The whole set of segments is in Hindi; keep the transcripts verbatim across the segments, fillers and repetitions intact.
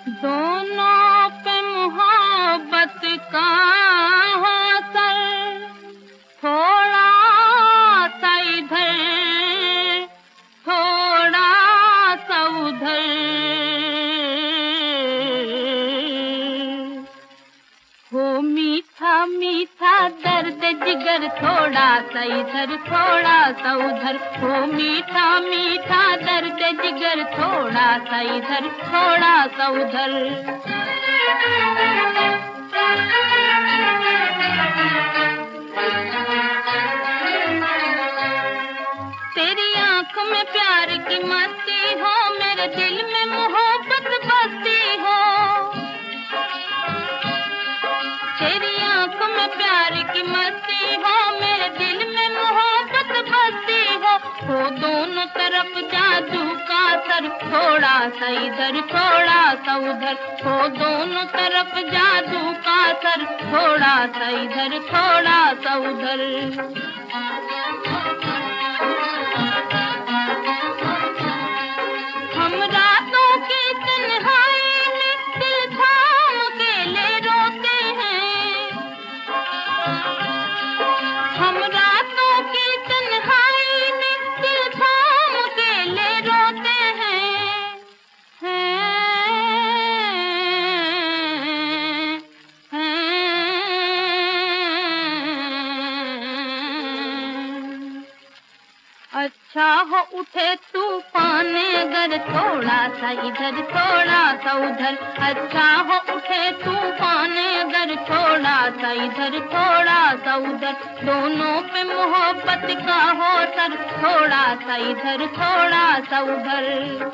दोनों पे मोहब्बत का हो सर, थोड़ा सा इधर थोड़ा सा उधर, हो मीठा मीठा दर्द जिगर, थोड़ा सा इधर थोड़ा सा उधर, हो मीठा मीठा दर्द जिगर, थोड़ा सा इधर थोड़ा सा उधर। तेरी आंख में प्यार की मस्ती हो, मेरे दिल में मोहब्बत बसती हो। तेरी आंख में प्यार की मस्ती हो, मेरे दिल में मोहब्बत बसती हो। हो दोनों तरफ जादू का असर, थोड़ा सा इधर थोड़ा सा उधर, हो दोनों तरफ जादू का असर, थोड़ा सा इधर थोड़ा सा उधर। हम रातों की तन्हाई में दिल थाम के ले रोते हैं, हम रातों की तन्हाई में दिल थाम के ले रोते हैं, हैं, हैं। अच्छा हो उठे तूफान अगर, थोड़ा सा इधर थोड़ा सा उधर, अच्छा हो उठे तूफान अगर, थोड़ा सा इधर थोड़ा सा उधर, दोनों पे मोहब्बत का हो सर, थोड़ा सा इधर थोड़ा सा उधर।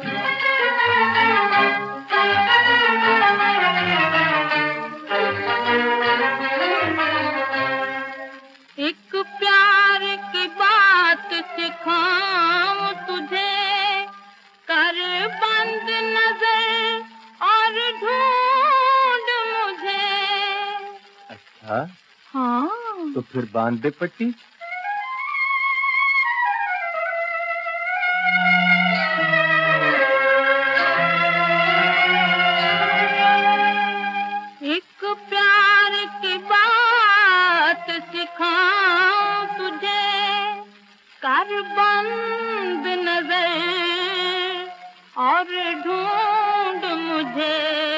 एक प्यार की बात सिखाऊं तुझे, कर बंद नजर और ढूंढ मुझे। अच्छा हाँ, तो फिर बांध दे पट्टी। एक प्यार की बात सिखाऊं तुझे, कर बंद नजर और ढूंढ मुझे।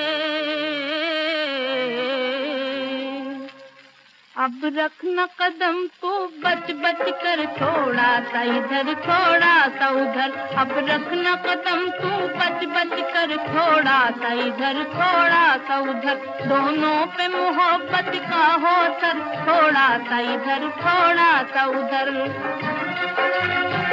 अब रखना कदम तू बच बच कर, थोड़ा सा इधर थोड़ा सा उधर, अब रखना कदम तू बच बच कर, थोड़ा सा इधर थोड़ा सा उधर, दोनों पे मोहब्बत का हो सर, थोड़ा सा इधर थोड़ा सा उधर।